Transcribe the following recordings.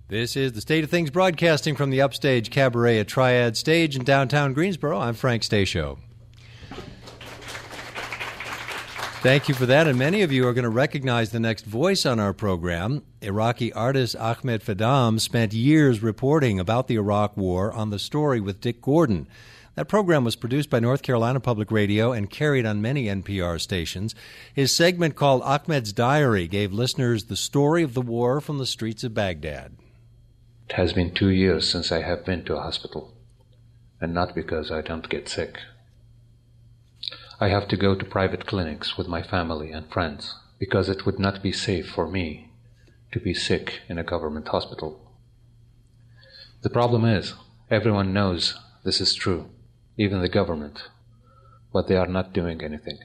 This is the State of Things broadcasting from the Upstage Cabaret at Triad Stage in downtown Greensboro. I'm Frank Stasio. Thank you for that, and many of you are going to recognize the next voice on our program. Iraqi artist Ahmed Fadam spent years reporting about the Iraq War on The Story with Dick Gordon. That program was produced by North Carolina Public Radio and carried on many NPR stations. His segment called Ahmed's Diary gave listeners the story of the war from the streets of Baghdad. It has been 2 years since I have been to a hospital, and not because I don't get sick. I have to go to private clinics with my family and friends because it would not be safe for me to be sick in a government hospital. The problem is, everyone knows this is true, even the government, but they are not doing anything.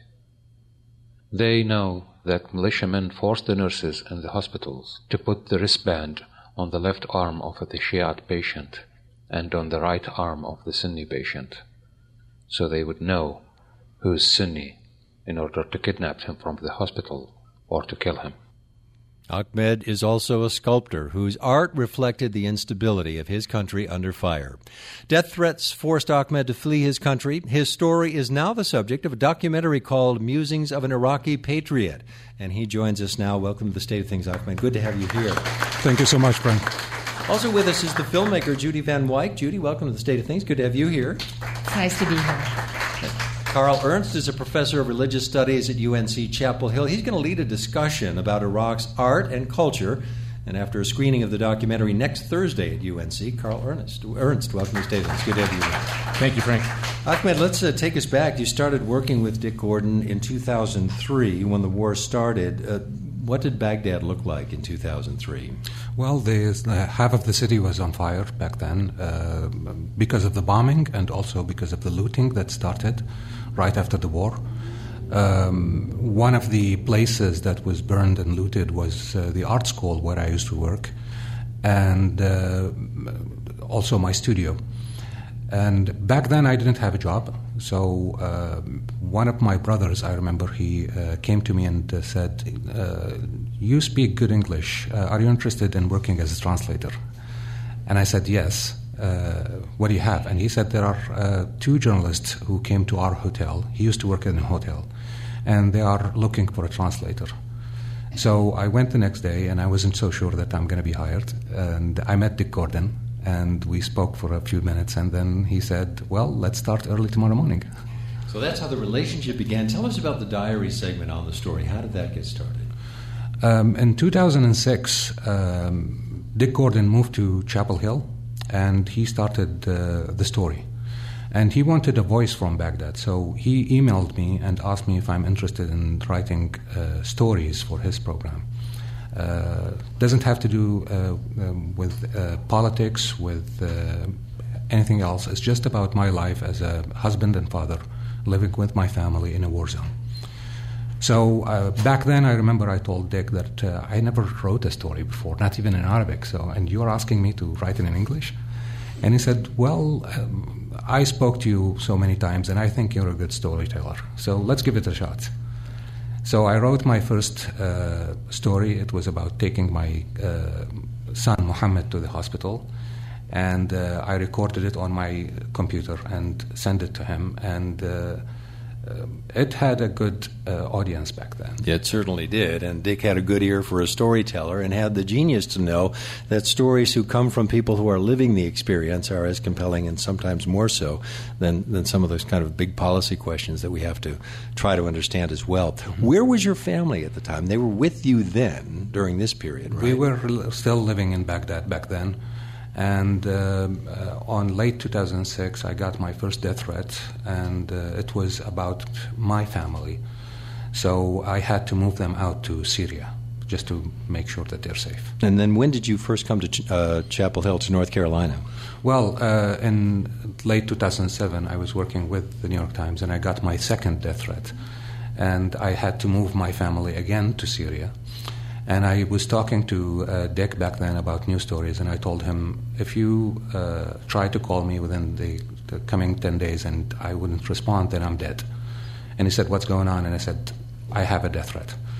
They know that militiamen force the nurses in the hospitals to put the wristband on the left arm of the Shiite patient and on the right arm of the Sunni patient, so they would know who's Sunni in order to kidnap him from the hospital or to kill him. Ahmed is also a sculptor whose art reflected the instability of his country under fire. Death threats forced Ahmed to flee his country. His story is now the subject of a documentary called Musings of an Iraqi Patriot. And he joins us now. Welcome to the State of Things, Ahmed. Good to have you here. Thank you so much, Frank. Also with us is the filmmaker Judy Van Wyk. Judy, welcome to the State of Things. Good to have you here. It's nice to be here. Carl Ernst is a professor of religious studies at UNC Chapel Hill. He's going to lead a discussion about Iraq's art and culture. And after a screening of the documentary next Thursday at UNC, Carl Ernst, welcome to State of Things. Good to have you here. Thank you, Frank. Ahmed, let's take us back. You started working with Dick Gordon in 2003 when the war started. What did Baghdad look like in 2003? Well, half of the city was on fire back then because of the bombing and also because of the looting that started right after the war. One of the places that was burned and looted was the art school where I used to work, and also my studio. And back then I didn't have a job, so one of my brothers, I remember, he came to me and said, you speak good English, are you interested in working as a translator? And I said, yes. What do you have? And he said, there are 2 journalists who came to our hotel. He used to work in a hotel, and they are looking for a translator. So I went the next day, and I wasn't so sure that I'm going to be hired. And I met Dick Gordon, and we spoke for a few minutes, and then he said, well, let's start early tomorrow morning. So that's how the relationship began. Tell us about the diary segment on The Story. How did that get started? In 2006, Dick Gordon moved to Chapel Hill, and he started The Story. And he wanted a voice from Baghdad, so he emailed me and asked me if I'm interested in writing stories for his program. Doesn't have to do with politics, with anything else. It's just about my life as a husband and father living with my family in a war zone. So back then, I remember I told Dick that I never wrote a story before, not even in Arabic. And you're asking me to write it in English? And he said, well, I spoke to you so many times, and I think you're a good storyteller. So let's give it a shot. So I wrote my first story. It was about taking my son, Muhammad, to the hospital. And I recorded it on my computer and sent it to him. And it had a good audience back then. Yeah, it certainly did. And Dick had a good ear for a storyteller and had the genius to know that stories who come from people who are living the experience are as compelling and sometimes more so than some of those kind of big policy questions that we have to try to understand as well. Mm-hmm. Where was your family at the time? They were with you then during this period, right? We were still living in Baghdad back then. And on late 2006, I got my first death threat, and it was about my family. So I had to move them out to Syria just to make sure that they're safe. And then when did you first come to Chapel Hill, to North Carolina? Well, in late 2007, I was working with the New York Times, and I got my second death threat. And I had to move my family again to Syria. And I was talking to Dick back then about news stories, and I told him, if you try to call me within the coming 10 days and I wouldn't respond, then I'm dead. And he said, what's going on? And I said, I have a death threat.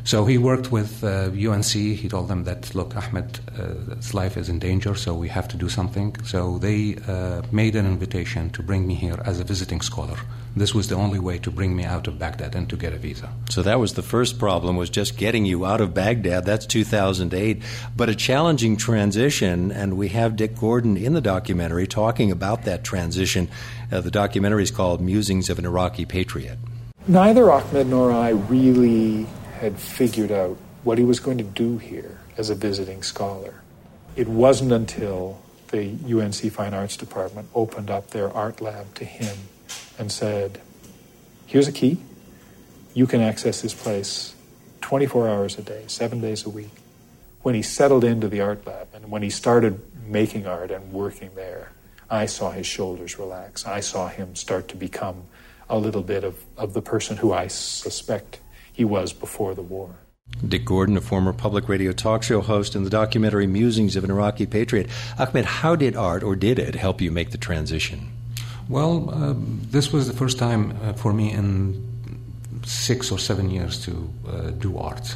So he worked with UNC. He told them that, look, Ahmed's life is in danger, so we have to do something. So they made an invitation to bring me here as a visiting scholar. This was the only way to bring me out of Baghdad and to get a visa. So that was the first problem, was just getting you out of Baghdad. That's 2008. But a challenging transition, and we have Dick Gordon in the documentary talking about that transition. The documentary is called Musings of an Iraqi Patriot. Neither Ahmed nor I really had figured out what he was going to do here as a visiting scholar. It wasn't until the UNC Fine Arts Department opened up their art lab to him and said, here's a key. You can access this place 24 hours a day, 7 days a week. When he settled into the art lab and when he started making art and working there, I saw his shoulders relax. I saw him start to become a little bit of the person who I suspect he was before the war. Dick Gordon, a former public radio talk show host, in the documentary Musings of an Iraqi Patriot. Ahmed, how did art, or did it, help you make the transition? Well, this was the first time for me in 6 or 7 years to do art.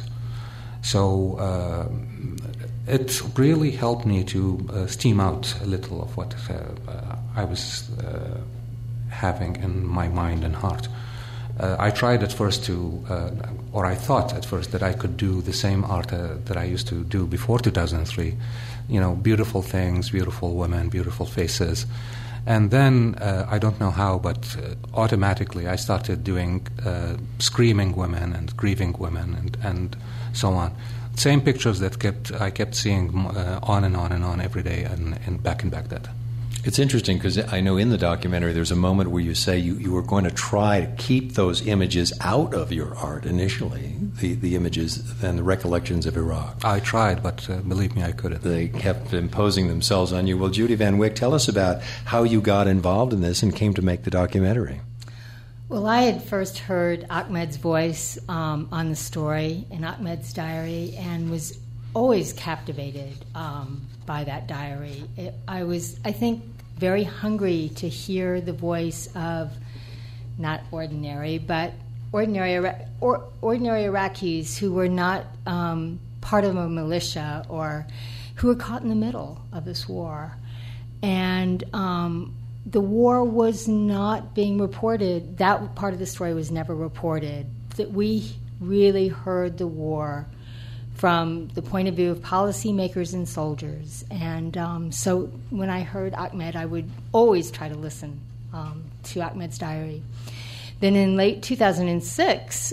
So it really helped me to steam out a little of what I was having in my mind and heart. I tried at first I thought at first that I could do the same art that I used to do before 2003. You know, beautiful things, beautiful women, beautiful faces. And then, I don't know how, but automatically I started doing screaming women and grieving women and so on. Same pictures that I kept seeing on and on and on every day and back in Baghdad. It's interesting because I know in the documentary there's a moment where you say you were going to try to keep those images out of your art initially, the images and the recollections of Iraq. I tried, but believe me, I couldn't. They kept imposing themselves on you. Well, Judy Van Wyk, tell us about how you got involved in this and came to make the documentary. Well, I had first heard Ahmed's voice on the story in Ahmed's diary and was always captivated by that diary. I was, I think, very hungry to hear the voice of not ordinary, but ordinary Iraqis who were not part of a militia or who were caught in the middle of this war. And the war was not being reported. That part of the story was never reported. That we really heard the war from the point of view of policymakers and soldiers. And so when I heard Ahmed, I would always try to listen to Ahmed's diary. Then in late 2006,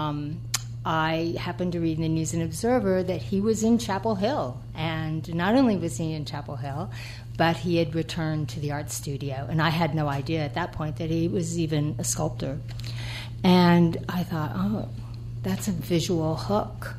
I happened to read in the News and Observer that he was in Chapel Hill. And not only was he in Chapel Hill, but he had returned to the art studio. And I had no idea at that point that he was even a sculptor. And I thought, oh, that's a visual hook.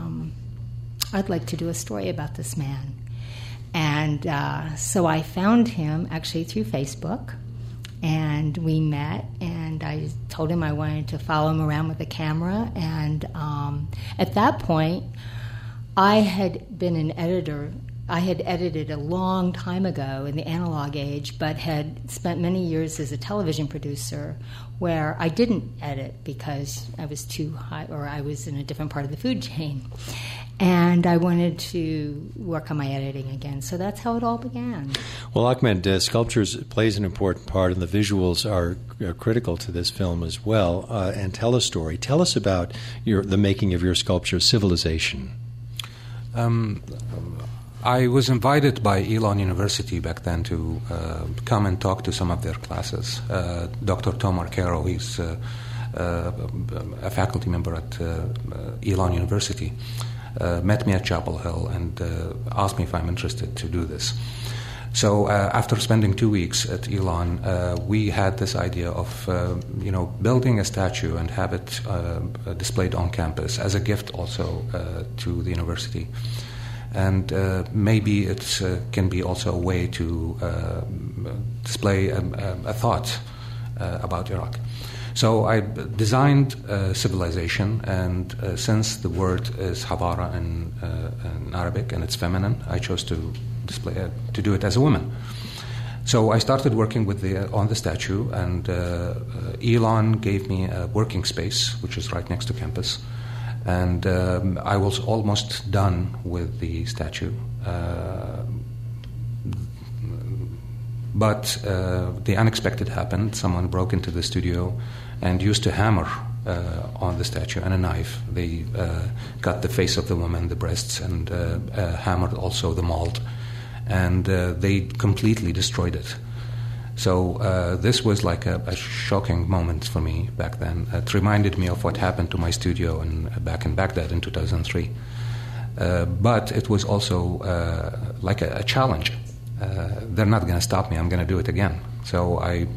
I'd like to do a story about this man. And so I found him actually through Facebook, and we met, and I told him I wanted to follow him around with a camera. And at that point, I had been an editor. I had edited a long time ago in the analog age, but had spent many years as a television producer where I didn't edit because I was too high, or I was in a different part of the food chain. And I wanted to work on my editing again. So that's how it all began. Well, Ahmed, sculptures plays an important part, and the visuals are critical to this film as well. And tell a story. Tell us about the making of your sculpture, Civilization. I was invited by Elon University back then to come and talk to some of their classes. Dr. Tom Arcaro, he's a faculty member at Elon University, met me at Chapel Hill and asked me if I'm interested to do this. So after spending 2 weeks at Elon, we had this idea of building a statue and have it displayed on campus as a gift also to the university. And maybe it can be also a way to display a thought about Iraq. So I designed Civilization, and since the word is Habara in Arabic and it's feminine, I chose to do it as a woman. So I started working on the statue, and Elon gave me a working space, which is right next to campus. And I was almost done with the statue. But the unexpected happened. Someone broke into the studio and used to hammer on the statue and a knife. They cut the face of the woman, the breasts, and hammered also the mold. And they completely destroyed it. So this was like a shocking moment for me back then. It reminded me of what happened to my studio back in Baghdad in 2003. But it was also like a challenge. They're not going to stop me. I'm going to do it again. So I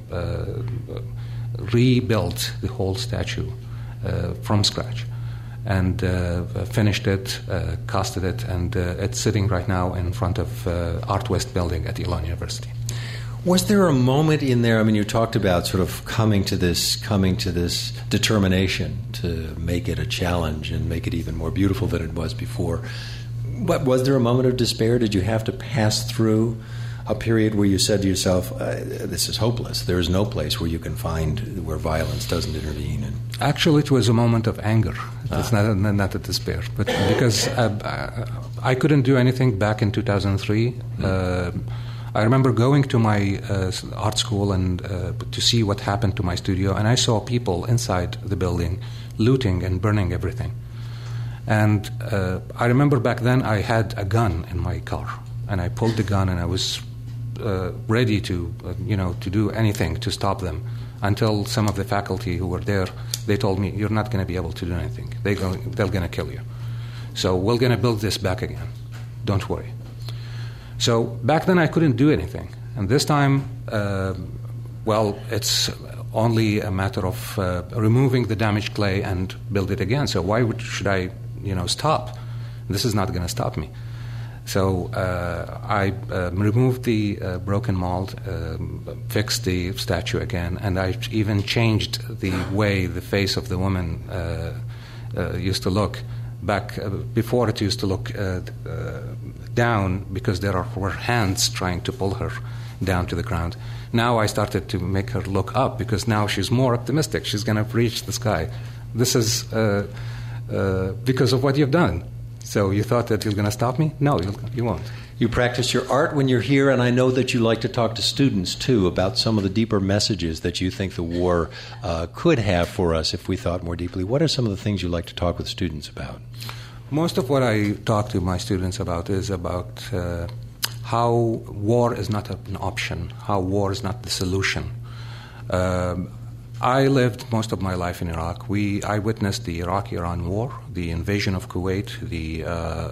rebuilt the whole statue from scratch and finished it, casted it, and it's sitting right now in front of Art West building at Elon University. Was there a moment in there, I mean, you talked about sort of coming to this determination to make it a challenge and make it even more beautiful than it was before. But was there a moment of despair? Did you have to pass through a period where you said to yourself, this is hopeless, there is no place where you can find where violence doesn't intervene? And actually, it was a moment of anger. It's not a despair. But because I couldn't do anything back in 2003, I remember going to my art school and to see what happened to my studio, and I saw people inside the building looting and burning everything. And I remember back then I had a gun in my car, and I pulled the gun, and I was ready to do anything to stop them, until some of the faculty who were there, they told me, "You're not going to be able to do anything. They're going to kill you. So we're going to build this back again. Don't worry." So back then I couldn't do anything. And this time, it's only a matter of removing the damaged clay and build it again. So why should I, stop? This is not going to stop me. So I removed the broken mold, fixed the statue again, and I even changed the way the face of the woman used to look. Back before, it used to look down because there were hands trying to pull her down to the ground. Now I started to make her look up because now she's more optimistic. She's going to reach the sky. This is because of what you've done. So you thought that you're going to stop me? No, you won't. You practice your art when you're here, and I know that you like to talk to students, too, about some of the deeper messages that you think the war could have for us if we thought more deeply. What are some of the things you like to talk with students about? Most of what I talk to my students about is about how war is not an option, how war is not the solution. I lived most of my life in Iraq. I witnessed the Iraq-Iran war, the invasion of Kuwait, the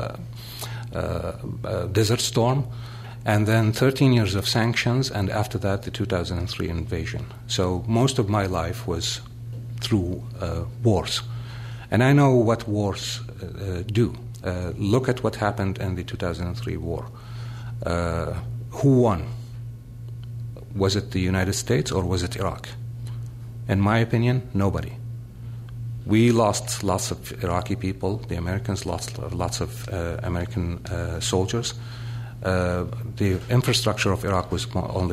Desert Storm, and then 13 years of sanctions, and after that, the 2003 invasion. So most of my life was through wars. And I know what wars do. Look at what happened in the 2003 war. Who won? Was it the United States or was it Iraq? In my opinion, nobody. We lost lots of Iraqi people. The Americans lost lots of American soldiers. The infrastructure of Iraq was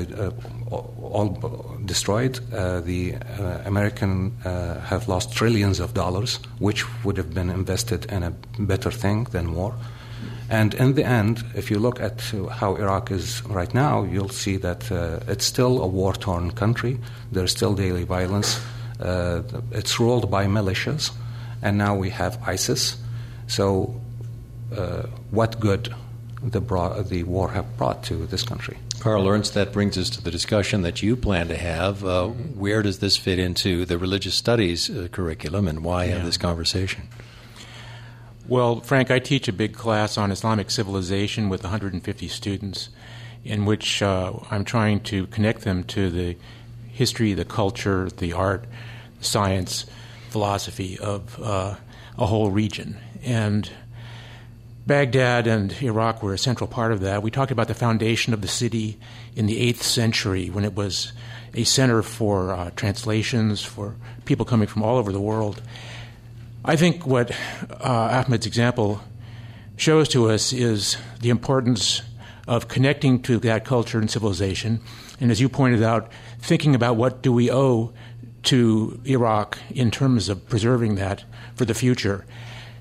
all destroyed. The American have lost trillions of dollars, which would have been invested in a better thing than war. And in the end, if you look at how Iraq is right now, you'll see that it's still a war-torn country. There's still daily violence. It's ruled by militias, and now we have ISIS. So what good the war have brought to this country? Carl Ernst, that brings us to the discussion that you plan to have. Where does this fit into the religious studies curriculum, and why have this conversation? Well, Frank, I teach a big class on Islamic civilization with 150 students, in which I'm trying to connect them to the history, the culture, the art, science, philosophy of a whole region. And Baghdad and Iraq were a central part of that. We talked about the foundation of the city in the 8th century when it was a center for translations, for people coming from all over the world. I think what Ahmed's example shows to us is the importance of connecting to that culture and civilization, and as you pointed out, thinking about what do we owe to Iraq in terms of preserving that for the future.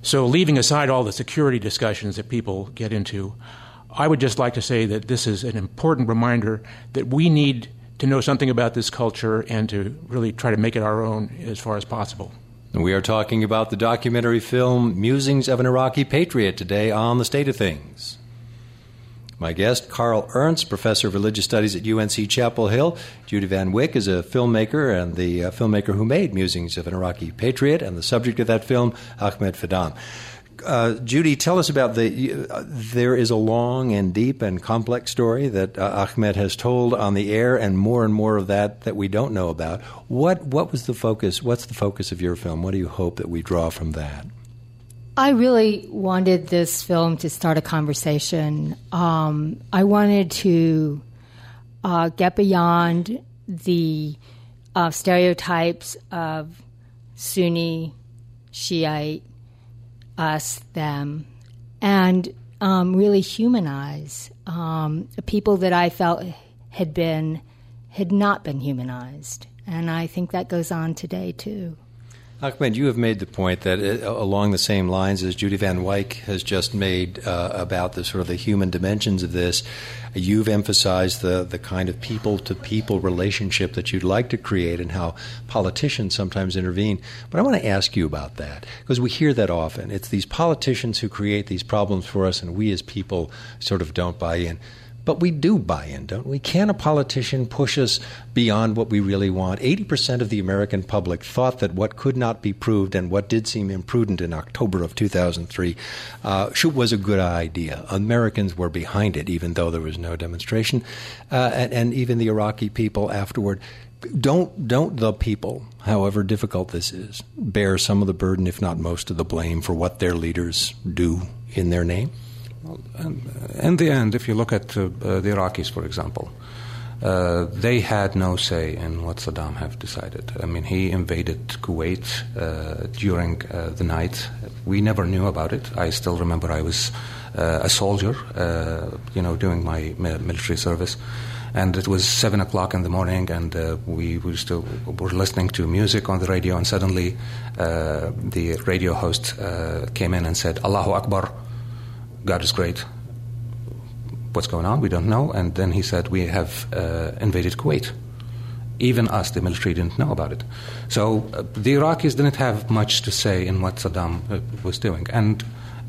So leaving aside all the security discussions that people get into, I would just like to say that this is an important reminder that we need to know something about this culture and to really try to make it our own as far as possible. We are talking about the documentary film Musings of an Iraqi Patriot today on The State of Things. My guest, Carl Ernst, professor of religious studies at UNC Chapel Hill. Judy Van Wyck is a filmmaker and the filmmaker who made Musings of an Iraqi Patriot, and the subject of that film, Ahmed Fadam. Judy, tell us about there is a long and deep and complex story that Ahmed has told on the air, and more of that we don't know about. What was the focus? What's the focus of your film? What do you hope that we draw from that? I really wanted this film to start a conversation. I wanted to get beyond the stereotypes of Sunni, Shiite, us, them, and really humanize people that I felt had not been humanized. And I think that goes on today, too. Ahmed, you have made the point that along the same lines as Judy Van Wyck has just made about the sort of the human dimensions of this, you've emphasized the kind of people-to-people relationship that you'd like to create and how politicians sometimes intervene. But I want to ask you about that, because we hear that often. It's these politicians who create these problems for us, and we as people sort of don't buy in. But we do buy in, don't we? Can a politician push us beyond what we really want? 80% of the American public thought that what could not be proved and what did seem imprudent in October of 2003 was a good idea. Americans were behind it, even though there was no demonstration. And even the Iraqi people afterward. Don't the people, however difficult this is, bear some of the burden, if not most of the blame, for what their leaders do in their name? Well, in the end, if you look at the Iraqis, for example, they had no say in what Saddam have decided. I mean, he invaded Kuwait during the night. We never knew about it. I still remember I was a soldier, doing my military service. And it was 7 o'clock in the morning, and we were listening to music on the radio, and suddenly the radio host came in and said, Allahu Akbar, God is great. What's going on? We don't know. And then he said, we have invaded Kuwait. Even us, the military, didn't know about it. So the Iraqis didn't have much to say in what Saddam was doing. And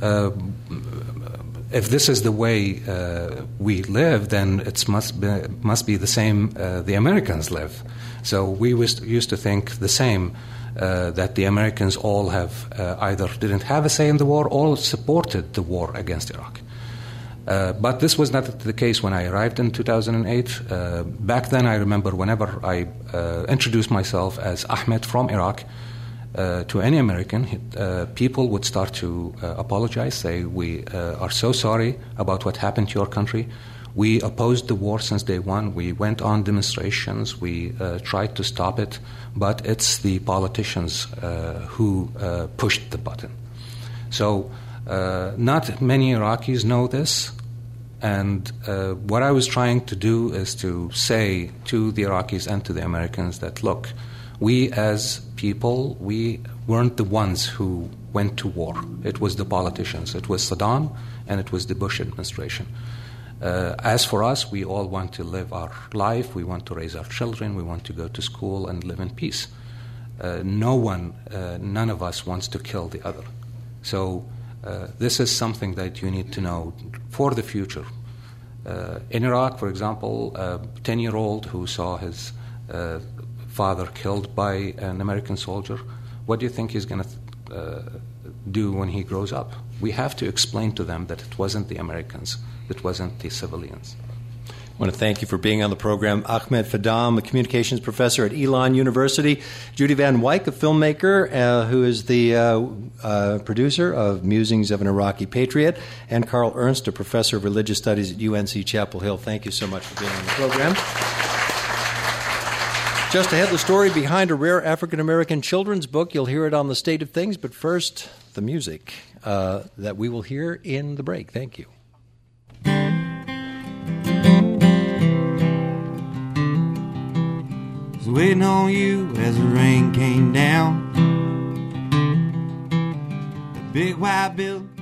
if this is the way we live, then it must be the same the Americans live. So we used to think the same, that the Americans all have either didn't have a say in the war or supported the war against Iraq. But this was not the case when I arrived in 2008. Back then, I remember whenever I introduced myself as Ahmed from Iraq to any American, people would start to apologize, say, we are so sorry about what happened to your country. We opposed the war since day one. We went on demonstrations. We tried to stop it. But it's the politicians who pushed the button. So not many Iraqis know this. And what I was trying to do is to say to the Iraqis and to the Americans that, look, we as people, we weren't the ones who went to war. It was the politicians. It was Saddam and it was the Bush administration. As for us, we all want to live our life. We want to raise our children. We want to go to school and live in peace. None of us wants to kill the other. So this is something that you need to know for the future. In Iraq, for example, a 10-year-old who saw his father killed by an American soldier, what do you think he's going to do when he grows up? We have to explain to them that it wasn't the Americans, it wasn't the civilians. I want to thank you for being on the program. Ahmed Fadam, a communications professor at Elon University. Judy Van Wyck, a filmmaker who is the producer of Musings of an Iraqi Patriot. And Carl Ernst, a professor of religious studies at UNC Chapel Hill. Thank you so much for being on the program. Just ahead, the story behind a rare African-American children's book. You'll hear it on The State of Things. But first, the music that we will hear in the break. Thank you. Was waiting on you as the rain came down. Big white bill